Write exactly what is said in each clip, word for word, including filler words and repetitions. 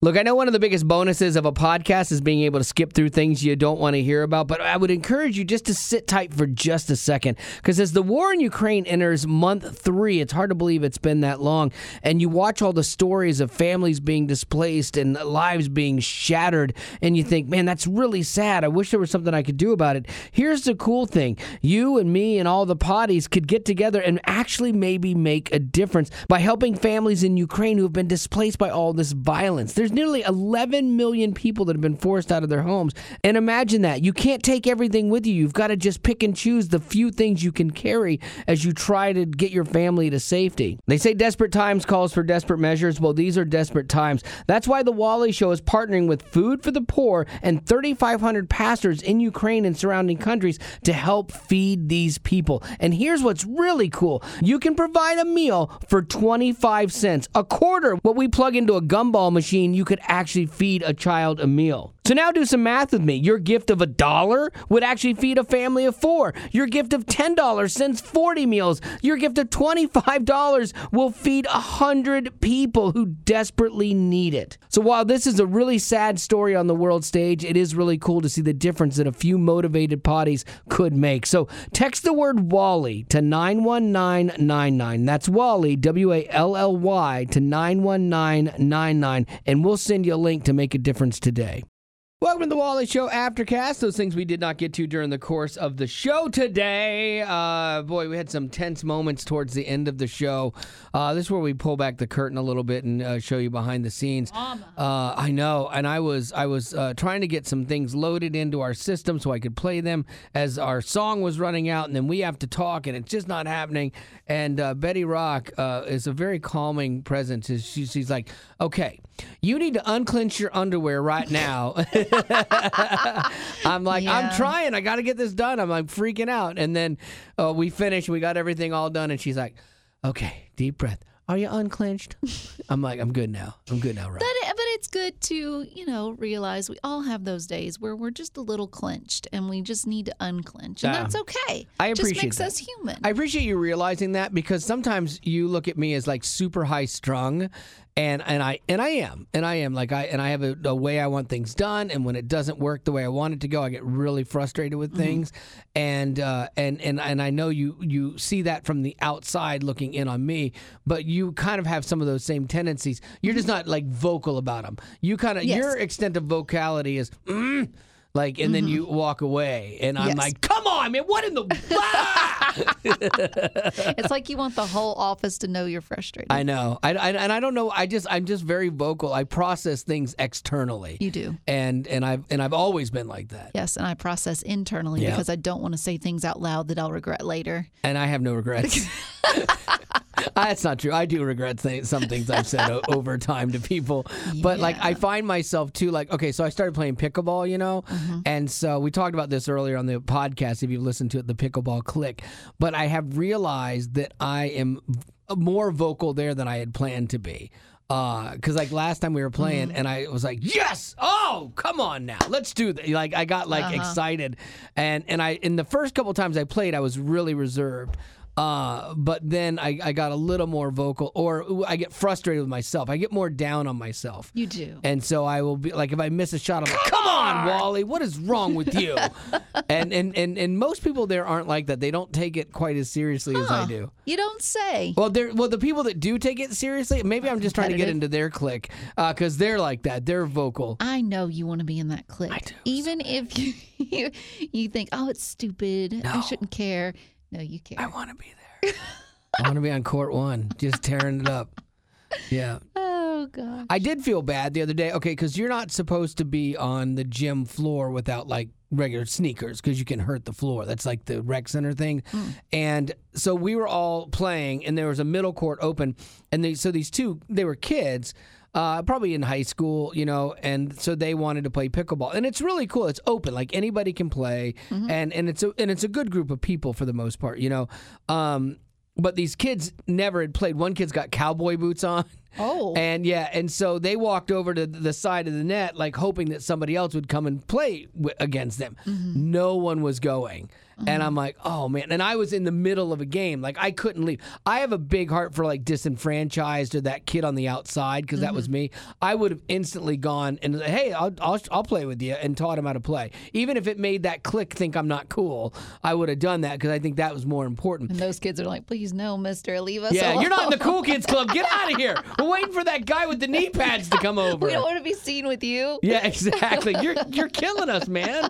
Look, I know one of the biggest bonuses of a podcast is being able to skip through things you don't want to hear about, but I would encourage you just to sit tight for just a second, because as the war in Ukraine enters month three, it's hard to believe it's been that long, and you watch all the stories of families being displaced and lives being shattered, and you think, man, that's really sad. I wish there was something I could do about it. Here's the cool thing. You and me and all the potties could get together and actually maybe make a difference by helping families in Ukraine who have been displaced by all this violence. There's nearly eleven million people that have been forced out of their homes. And imagine that. You can't take everything with you. You've got to just pick and choose the few things you can carry as you try to get your family to safety. They say desperate times calls for desperate measures. Well, these are desperate times. That's why the Wally Show is partnering with Food for the Poor and thirty-five hundred pastors in Ukraine and surrounding countries to help feed these people. And here's what's really cool. You can provide a meal for twenty-five cents, a quarter what we plug into a gumball machine. You could actually feed a child a meal. So now do some math with me. Your gift of a dollar would actually feed a family of four. Your gift of ten dollars sends forty meals. Your gift of twenty-five dollars will feed one hundred people who desperately need it. So while this is a really sad story on the world stage, it is really cool to see the difference that a few motivated potties could make. So text the word Wally to nine one nine nine nine. That's Wally, W A L L Y, to nine one nine nine nine, and we'll send you a link to make a difference today. Welcome to the Wally Show Aftercast. Those things we did not get to during the course of the show today. Uh, boy, we had some tense moments towards the end of the show. Uh, this is where we pull back the curtain a little bit and uh, show you behind the scenes. Uh, I know, and I was I was uh, trying to get some things loaded into our system so I could play them as our song was running out, and then we have to talk, and it's just not happening. And uh, Betty Rock uh, is a very calming presence. She, she's like, okay, you need to unclench your underwear right now. I'm like, yeah. I'm trying. I got to get this done. I'm like freaking out. And then uh, we finished. We got everything all done. And she's like, okay, deep breath. Are you unclenched? I'm like, I'm good now. I'm good now, right? But, but it's good to, you know, realize we all have those days where we're just a little clenched and we just need to unclench. And uh, that's okay. I appreciate Just makes that. us human. I appreciate you realizing that, because sometimes you look at me as like super high strung. And and I and I am and I am like I and I have a, a way I want things done, and when it doesn't work the way I want it to go, I get really frustrated with things, mm-hmm. and uh, and and and I know you you see that from the outside looking in on me, but you kind of have some of those same tendencies. You're just not like vocal about them. You kind of yes. your extent of vocality is. Mm, Like, and mm-hmm. then you walk away, and I'm yes. like, come on, man, what in the... It's like you want the whole office to know you're frustrated. I know. I, I, and I don't know, I just, I'm just very vocal. I process things externally. You do. And and I've, and I've always been like that. Yes, and I process internally yeah. because I don't want to say things out loud that I'll regret later. And I have no regrets. That's not true. I do regret th- some things I've said o- over time to people. But, yeah. like, I find myself, too, like, okay, so I started playing pickleball, you know? Mm-hmm. And so we talked about this earlier on the podcast, if you've listened to it, the Pickleball Click. But I have realized that I am v- more vocal there than I had planned to be. Because, uh, like, last time we were playing, mm-hmm. and I was like, yes! Oh, come on now. Let's do that. Like, I got, like, uh-huh. excited. And, and I in the first couple times I played, I was really reserved. Uh, but then I, I got a little more vocal, or I get frustrated with myself. I get more down on myself. You do. And so I will be like, if I miss a shot, I'm like, come on, Wally, what is wrong with you? and, and, and, and most people there aren't like that. They don't take it quite as seriously huh. as I do. You don't say. Well, they're, well, the people that do take it seriously, maybe I'm just trying to get into their clique, because uh, they're like that. They're vocal. I know you want to be in that clique. I do. Even so if you, you, you think, oh, it's stupid. No. I shouldn't care. No, you care. I want to be there. I want to be on court one, just tearing it up. Yeah. Oh, gosh. I did feel bad the other day. Okay, because you're not supposed to be on the gym floor without, like, regular sneakers, because you can hurt the floor. That's like the rec center thing. Mm. And so we were all playing, and there was a middle court open. And they, so these two, they were kids, Uh, probably in high school, you know, and so they wanted to play pickleball, and it's really cool. It's open, like anybody can play, mm-hmm. and and it's a and it's a good group of people for the most part, you know. Um, but these kids never had played. One kid's got cowboy boots on, Oh. And yeah, and so they walked over to the side of the net, like hoping that somebody else would come and play w- against them. Mm-hmm. No one was going. Mm-hmm. And I'm like, oh man. And I was in the middle of a game. Like I couldn't leave. I have a big heart for like disenfranchised or that kid on the outside because mm-hmm. that was me. I would have instantly gone and said, hey, I'll, I'll I'll play with you and taught him how to play. Even if it made that clique think I'm not cool, I would have done that because I think that was more important. And those kids are like, please no, mister, leave us yeah, alone. You're not in the cool kids club. Get out of here. We're waiting for that guy with the knee pads to come over. We don't want to be seen with you. Yeah, exactly. You're you're killing us, man.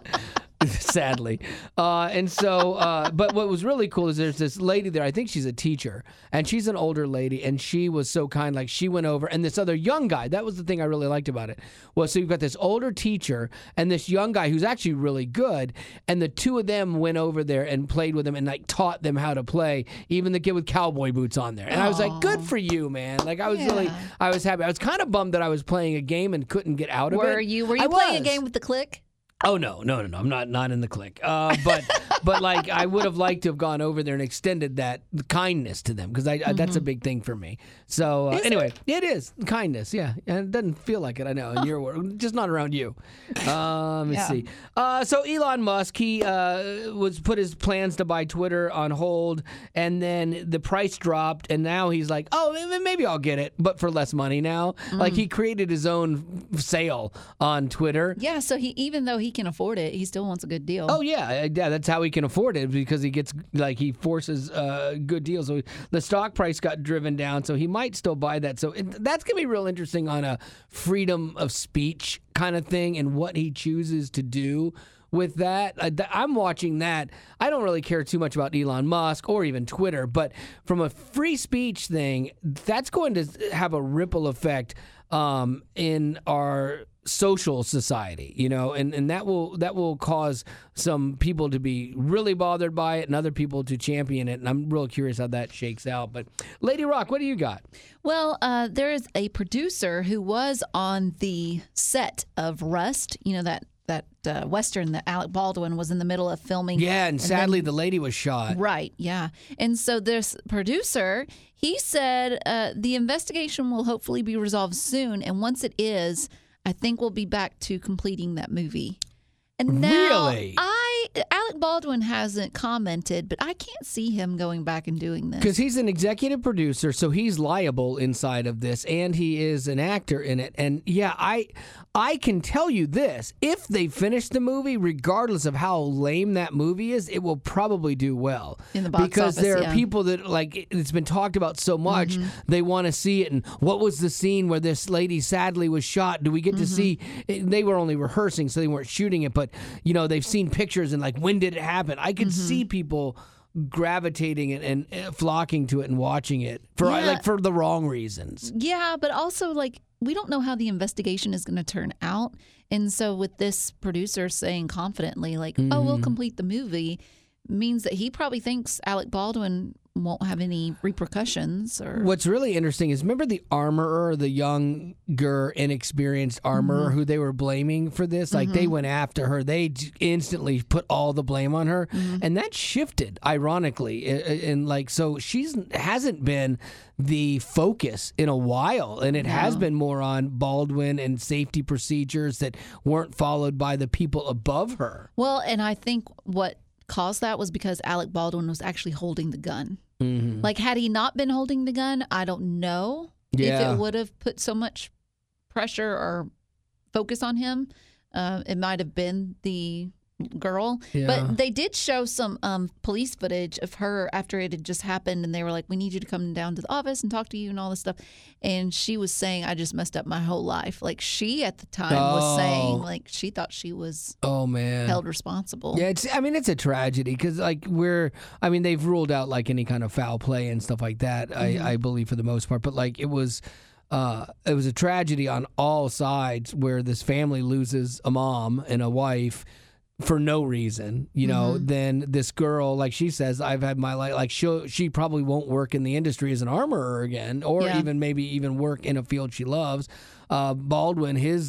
Sadly. Uh, and so, uh, but what was really cool is there's this lady there, I think she's a teacher, and she's an older lady, and she was so kind, like she went over, and this other young guy, that was the thing I really liked about it, was so you've got this older teacher and this young guy who's actually really good, and the two of them went over there and played with them and like taught them how to play, even the kid with cowboy boots on there. And Aww. I was like, good for you, man. Like I was yeah. really, I was happy. I was kind of bummed that I was playing a game and couldn't get out of were it. You, were you I playing was. a game with the clique? Oh no, no, no, no! I'm not not in the clique. Uh, but but like I would have liked to have gone over there and extended that kindness to them because I, mm-hmm. I that's a big thing for me. So uh, anyway, it? it is kindness. Yeah, and it doesn't feel like it. I know in your world, just not around you. Uh, let me yeah. see. Uh, so Elon Musk, he uh, was put his plans to buy Twitter on hold, and then the price dropped, and now he's like, oh, maybe I'll get it, but for less money now. Mm. Like he created his own sale on Twitter. Yeah. So he even though he can afford it, he still wants a good deal. Oh yeah, yeah, that's how he can afford it because he gets like he forces uh, good deals. So the stock price got driven down, so he might still buy that. So it, that's gonna be real interesting on a freedom of speech kind of thing and what he chooses to do with that. Uh, th- I'm watching that. I don't really care too much about Elon Musk or even Twitter, but from a free speech thing, that's going to have a ripple effect um, in our social society, you know, and, and that will that will cause some people to be really bothered by it and other people to champion it. And I'm real curious how that shakes out. But Lady Rock, what do you got? Well, uh, there is a producer who was on the set of Rust, you know, that that uh, Western that Alec Baldwin was in the middle of filming. Yeah, and, and sadly then, the lady was shot. Right, yeah. And so this producer, he said uh, the investigation will hopefully be resolved soon. And once it is, I think we'll be back to completing that movie. And now really? I Alec Baldwin hasn't commented, but I can't see him going back and doing this. Because he's an executive producer, so he's liable inside of this, and he is an actor in it. And yeah, I I can tell you this. If they finish the movie, regardless of how lame that movie is, it will probably do well. In the box because office, there are yeah. people that, like, it's been talked about so much, mm-hmm. they want to see it. And what was the scene where this lady sadly was shot? Do we get mm-hmm. to see? They were only rehearsing, so they weren't shooting it. But, you know, they've seen pictures and, like, when did it happen? I could mm-hmm. see people gravitating and, and, and flocking to it and watching it for yeah. like for the wrong reasons. Yeah, but also, like, we don't know how the investigation is going to turn out. And so with this producer saying confidently, like, mm-hmm. oh, we'll complete the movie, means that he probably thinks Alec Baldwin won't have any repercussions. Or what's really interesting is, remember the armorer, the younger, inexperienced armorer mm-hmm. who they were blaming for this? Like, mm-hmm. they went after her. They instantly put all the blame on her. Mm-hmm. And that shifted, ironically. And, and like, so she's hasn't been the focus in a while. And it no. has been more on Baldwin and safety procedures that weren't followed by the people above her. Well, and I think what caused that was because Alec Baldwin was actually holding the gun. Mm-hmm. Like, had he not been holding the gun, I don't know yeah. if it would have put so much pressure or focus on him. Uh, it might have been the girl. Yeah. But they did show some um, police footage of her after it had just happened, and they were like, we need you to come down to the office and talk to you and all this stuff. And she was saying, I just messed up my whole life. Like, she at the time oh. was saying, like, she thought she was oh man held responsible. Yeah, it's I mean, it's a tragedy because, like, we're I mean, they've ruled out, like, any kind of foul play and stuff like that, mm-hmm. I, I believe, for the most part. But, like, it was Uh, it was a tragedy on all sides where this family loses a mom and a wife for no reason, you know. Mm-hmm. Then this girl, like she says, I've had my life, like she she probably won't work in the industry as an armorer again, or yeah. even maybe even work in a field she loves. Uh, Baldwin, his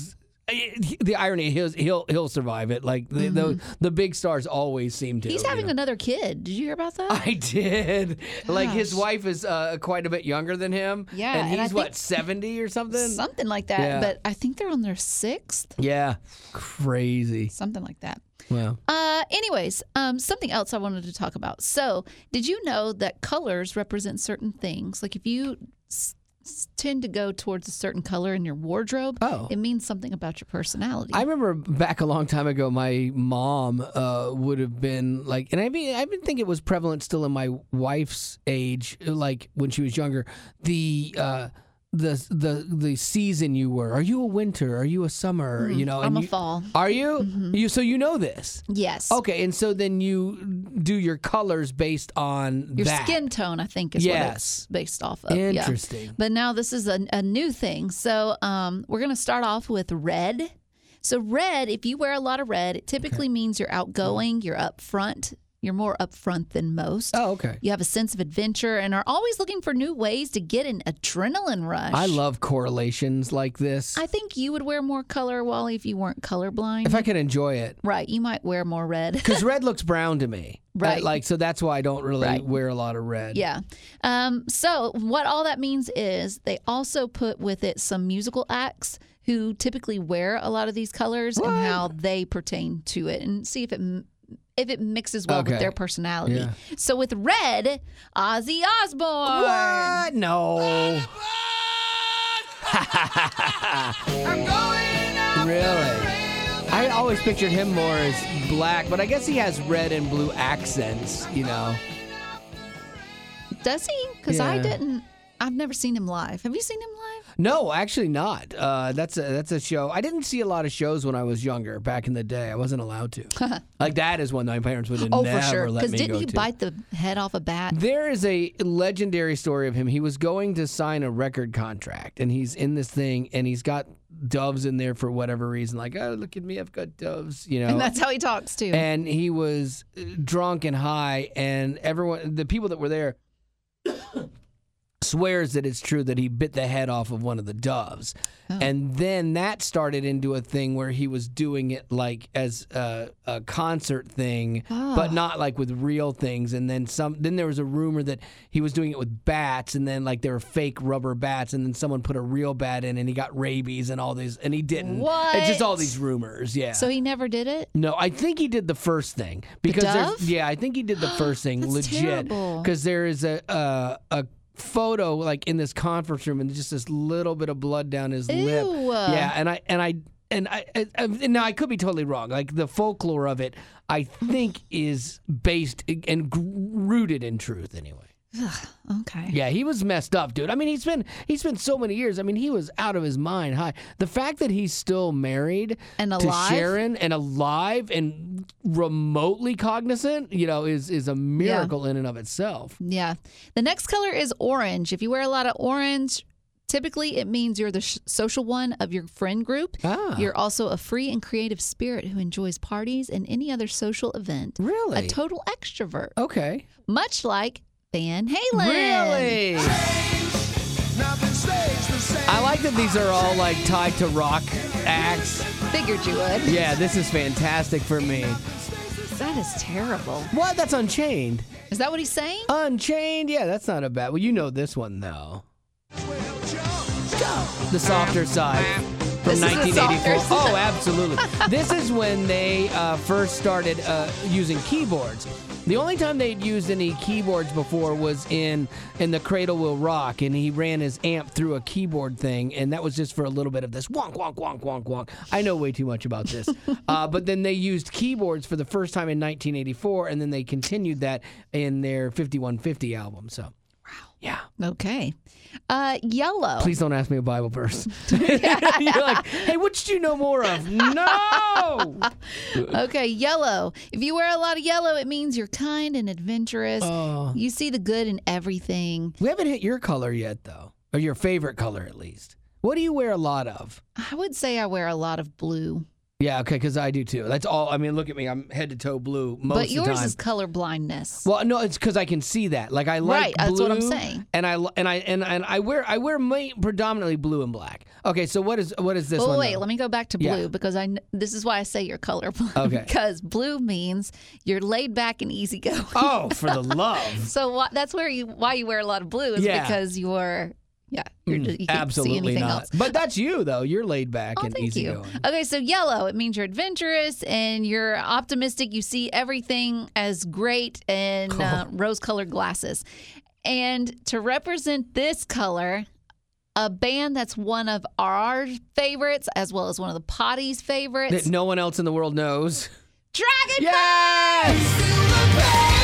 the irony, he'll he'll he'll survive it. Like the, mm-hmm. the the big stars always seem to. He's having you know? another kid. Did you hear about that? I did. Gosh. Like his wife is uh, quite a bit younger than him. Yeah, and he's and what seventy or something. Something like that. Yeah. But I think they're on their sixth. Yeah, crazy. Something like that. Wow. Uh, anyways, um, something else I wanted to talk about. So, did you know that colors represent certain things? Like if you s- tend to go towards a certain color in your wardrobe, oh. it means something about your personality. I remember back a long time ago, my mom uh, would have been like, and I mean, I even think it was prevalent still in my wife's age, like when she was younger, the uh, the the the season you were. Are you a winter? Are you a summer? Mm, you know, I'm and a you, fall. Are you? Mm-hmm. You so you know this? Yes. Okay, and so then you do your colors based on your that. skin tone, I think, is yes. what it's based off of. Interesting. Yeah. But now this is a, a new thing. So um, we're going to start off with red. So red, if you wear a lot of red, it typically okay. means you're outgoing, you're upfront. You're more upfront than most. Oh, okay. You have a sense of adventure and are always looking for new ways to get an adrenaline rush. I love correlations like this. I think you would wear more color, Wally, if you weren't colorblind. If I could enjoy it. Right. You might wear more red. Because red looks brown to me. Right. Uh, like, so that's why I don't really right. wear a lot of red. Yeah. Um, so what all that means is they also put with it some musical acts who typically wear a lot of these colors what? and how they pertain to it, and see if it if it mixes well okay. with their personality. Yeah. So with red, Ozzy Osbourne. What? No. I'm going out really? I always pictured him more as black, but I guess he has red and blue accents, you know. Does he? Because yeah. I didn't. I've never seen him live. Have you seen him live? No, actually not. Uh, that's a that's a show. I didn't see a lot of shows when I was younger. Back in the day, I wasn't allowed to. Like that is one my parents would have oh, never for sure. let me didn't go he to. bite the head off a bat? There is a legendary story of him. He was going to sign a record contract, and he's in this thing, and he's got doves in there for whatever reason. Like, oh, look at me, I've got doves. You know, and that's how he talks too. And he was drunk and high, and everyone, the people that were there. Swears that it's true that he bit the head off of one of the doves. Oh. And then that started into a thing where he was doing it like as a, a concert thing, oh. but not like with real things. And then some. Then there was a rumor that he was doing it with bats, and then like they were fake rubber bats, and then someone put a real bat in, and he got rabies and all these, and he didn't. What? It's just all these rumors. Yeah. So he never did it? No, I think he did the first thing because the there's dove? yeah, I think he did the first thing That's legit because there is a a. a photo like in this conference room and just this little bit of blood down his Ew. lip. Yeah, and I and I and I, I, I now I could be totally wrong. Like the folklore of it, I think is based and rooted in truth anyway. Okay. Yeah, he was messed up, dude. I mean, he's been he spent so many years. I mean, he was out of his mind high. The fact that he's still married and to alive? Sharon and alive and remotely cognizant, you know, is is a miracle yeah. in and of itself. Yeah. The next color is orange. If you wear a lot of orange, typically it means you're the sh- social one of your friend group. Ah. You're also a free and creative spirit who enjoys parties and any other social event. Really? A total extrovert. Okay. Much like Van Halen. Really? I like that these are all like tied to rock acts. Figured you would. Yeah, this is fantastic for me. That is terrible. What? That's Unchained. Is that what he's saying? Unchained? Yeah, that's not a bad. Well, you know this one though. The Softer Side. From nineteen eighty-four. Oh, absolutely. This is when they uh, first started uh, using keyboards. The only time they'd used any keyboards before was in in the Cradle Will Rock, and he ran his amp through a keyboard thing, and that was just for a little bit of this wonk, wonk, wonk, wonk, wonk. I know way too much about this. uh, but then they used keyboards for the first time in nineteen eighty-four, and then they continued that in their fifty-one fifty album. So, wow. Yeah. Okay. Uh, yellow. Please don't ask me a Bible verse. You're like, hey, what did you know more of? No! Okay, yellow. If you wear a lot of yellow, it means you're kind and adventurous. Oh. You see the good in everything. We haven't hit your color yet, though. Or your favorite color, at least. What do you wear a lot of? I would say I wear a lot of blue. Yeah, okay, because I do too. That's all. I mean, look at me. I'm head to toe blue most But of the yours time. is color blindness. Well, no, it's because I can see that. Like I like Right, blue, that's what I'm saying. and I and I and, and I wear I wear ma- predominantly blue and black. Okay, so what is what is this Oh one? wait, though? let me go back to blue Yeah. because I kn- this is why I say you're colorblind. Okay. Because blue means you're laid back and easygoing. Oh, for the love! So wha- that's where you why you wear a lot of blue is Yeah. because you're yeah you're just, you can't see Absolutely anything not. else. But that's you though. You're laid back Oh, and thank you. easygoing. Okay, so yellow, it means you're adventurous and you're optimistic. You see everything as great in uh, rose-colored glasses. And to represent this color, a band that's one of our favorites, as well as one of the Potty's favorites, That no one else in the world knows. Dragon Yes!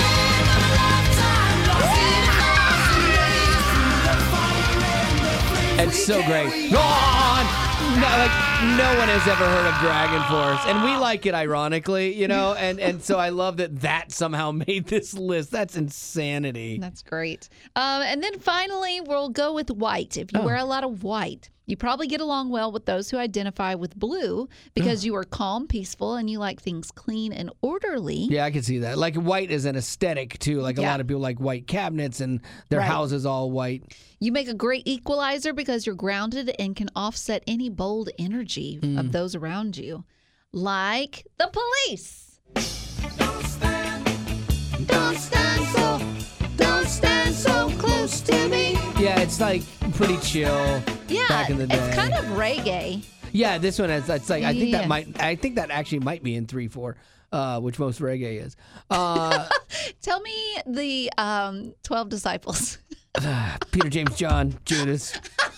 It's so great. Go on! No, like, no one has ever heard of Dragon Force, and we like it ironically, you know, and, and so I love that that somehow made this list. That's insanity. That's great. Um, and then finally, we'll go with white. If you Oh. wear a lot of white, you probably get along well with those who identify with blue because you are calm, peaceful, and you like things clean and orderly. Yeah, I can see that. Like white is an aesthetic too. Like a Yeah. lot of people like white cabinets and their Right. houses all white. You make a great equalizer because you're grounded and can offset any bold energy Mm. of those around you, like the police. Don't stand, don't stand so, don't stand so close to me. Yeah, it's like pretty chill. Yeah, Back in the day. it's kind of reggae. Yeah, this one is. It's like I think Yeah. that might. I think that actually might be in three four, uh, which most reggae is. Uh, Tell me the um, twelve disciples. Peter, James, John, Judas,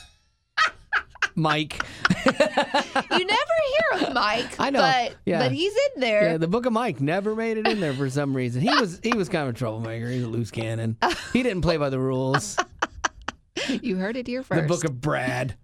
Mike. You never hear of Mike. I know, But, yeah. but he's in there. Yeah, the Book of Mike never made it in there for some reason. He was he was kind of a troublemaker. He's a loose cannon. He didn't play by the rules. You heard it here first. The Book of Brad.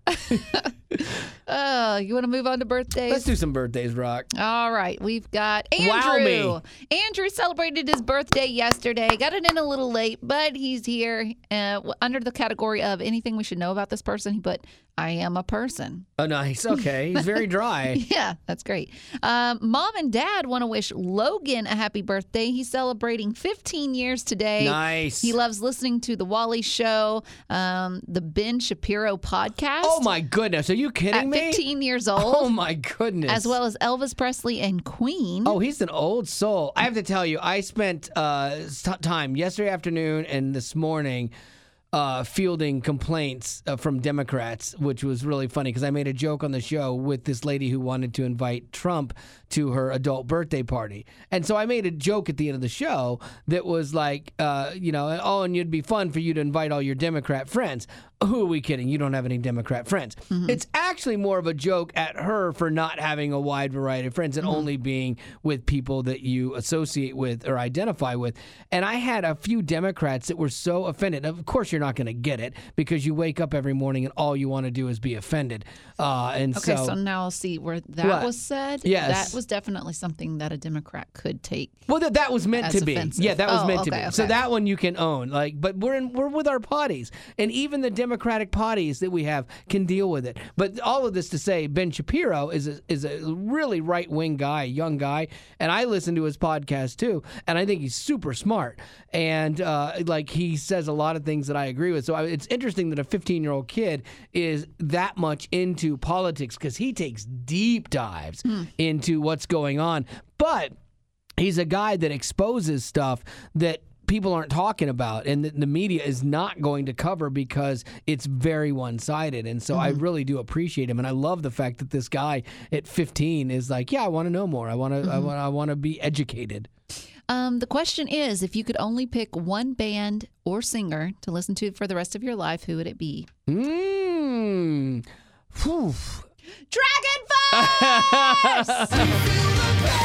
Oh, you want to move on to birthdays? Let's do some birthdays, Rock. All right, we've got Wow Andrew. me. Andrew celebrated his birthday yesterday. Got it in a little late, but he's here uh, under the category of anything we should know about this person. He put, I am a person. Oh, nice. Okay, he's very dry. Yeah, that's great. Um, Mom and Dad want to wish Logan a happy birthday. He's celebrating fifteen years today. Nice. He loves listening to The Wally Show, um, the Ben Shapiro podcast. Oh my goodness, are you kidding At me? fifteen years old. Oh my goodness. As well as Elvis Presley and Queen. Oh, he's an old soul. I have to tell you, I spent uh, t- time yesterday afternoon and this morning uh, fielding complaints uh, from Democrats, which was really funny because I made a joke on the show with this lady who wanted to invite Trump to her adult birthday party. And so I made a joke at the end of the show that was like, uh, you know, oh, and it'd be fun for you to invite all your Democrat friends. Who are we kidding? You don't have any Democrat friends. Mm-hmm. It's actually more of a joke at her for not having a wide variety of friends and Mm-hmm. only being with people that you associate with or identify with. And I had a few Democrats that were so offended. Of course, you're not going to get it because you wake up every morning and all you want to do is be offended. Uh, and Okay, so, so, now I'll see where that What? was said. Yes. That was definitely something that a Democrat could take. well, that, that was meant As to be. offensive. Yeah, that was Oh, meant to okay, be. So okay. that one you can own. Like, but we're in, we're with our potties, and even the Democratic potties that we have can deal with it. But all of this to say, Ben Shapiro is a, is a really right wing guy, young guy, and I listen to his podcast too, and I think he's super smart, and uh, like he says a lot of things that I agree with. So I, it's interesting that a fifteen year old kid is that much into politics because he takes deep dives into what's going on, but he's a guy that exposes stuff that people aren't talking about and that the media is not going to cover because it's very one-sided. And so I really do appreciate him, and I love the fact that this guy at fifteen is like, yeah, I want to know more. I want to I want I want to be educated. Um, the question is, if you could only pick one band or singer to listen to for the rest of your life, who would it be? Mmm. Whew. Dragon Force!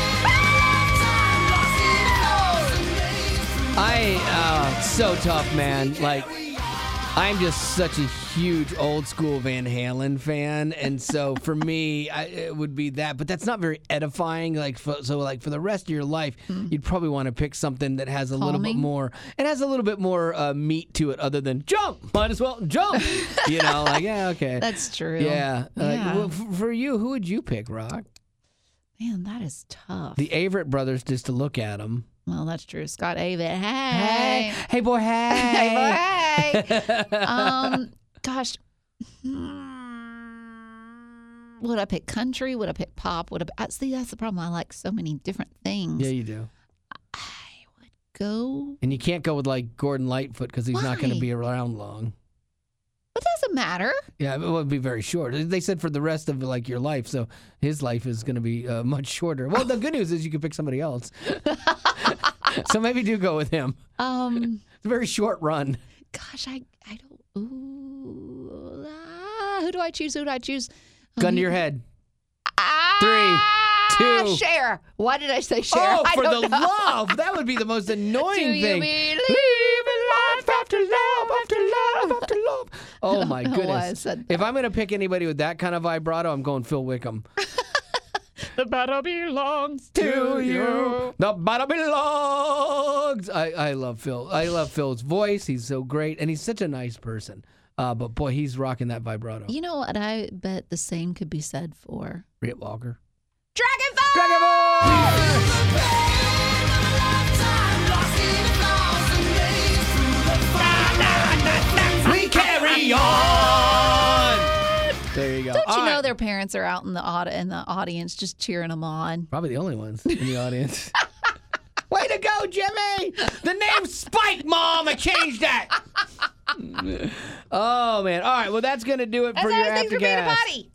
I uh so tough, man. Like I'm just such a huge old school Van Halen fan, and so for me, I, it would be that. But that's not very edifying. Like for, so, like for the rest of your life, you'd probably want to pick something that has a little bit Calming. more. It has a little bit more uh, meat to it, other than jump. Might as well jump. You know, like yeah, okay, That's true. yeah. Like, Yeah. well, f- for you, who would you pick, Rock? Man, that is tough. The Averitt brothers, just to look at them. Well, that's true. Scott Avett. Hey, Hey. hey, boy, hey. Hey, boy, hey. um, gosh. Hmm. Would I pick country? Would I pick pop? Would I, I see? That's the problem. I like so many different things. Yeah, you do. I would go. And you can't go with like Gordon Lightfoot because he's not going to Why? be around long. It doesn't matter. Yeah, it would be very short. They said for the rest of like your life, so his life is going to be uh, much shorter. Well, the good news is you can pick somebody else. So maybe do go with him. Um, It's a very short run. gosh, I I don't. Ooh, ah, who do I choose? Who do I choose? Gun to your head. Ah, two. Cher. Why did I say Cher? Oh, I for don't the know. love! That would be the most annoying Do you thing. believe in life after love, after love, after love? Oh my know why I goodness! said If I'm gonna pick anybody with that kind of vibrato, I'm going Phil Wickham. The battle belongs To you, the battle belongs. I, I love Phil. I love Phil's voice. He's so great, and he's such a nice person. Uh, but boy, he's rocking that vibrato. You know what? I bet the same could be said for Rhett Walker. Dragonfire. Dragon Ball! We carry on. There you go. Don't you All know right. their parents are out in the aud- in the audience just cheering them on? Probably the only ones in the audience. Way to go, Jimmy! The name's Spike, Mom. I changed that. Oh man! All right. Well, that's gonna do it for That's your how things for being a Aftercast. buddy.